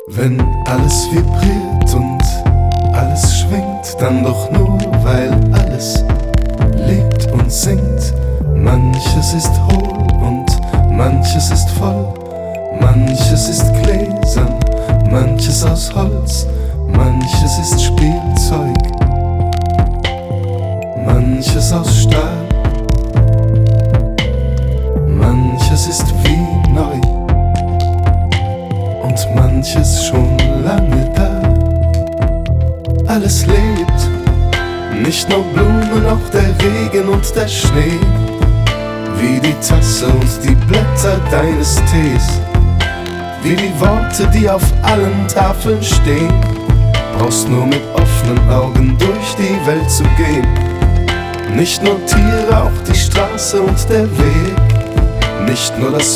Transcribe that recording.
Wenn alles vibriert und alles schwingt, dann doch nur, weil alles lebt und singt. Manches ist hohl und manches ist voll, manches ist gläsern, manches aus Holz, manches ist Spielzeug, manches aus Stahl, manches ist wie neu und manches schon lange da. Alles lebt, nicht nur Blumen, auch der Regen und der Schnee, wie die Tasse und die Blätter deines Tees, wie die Worte, die auf allen Tafeln stehen. Brauchst nur mit offenen Augen durch die Welt zu gehen. Nicht nur Tiere, auch die Straße und der Weg, nicht nur das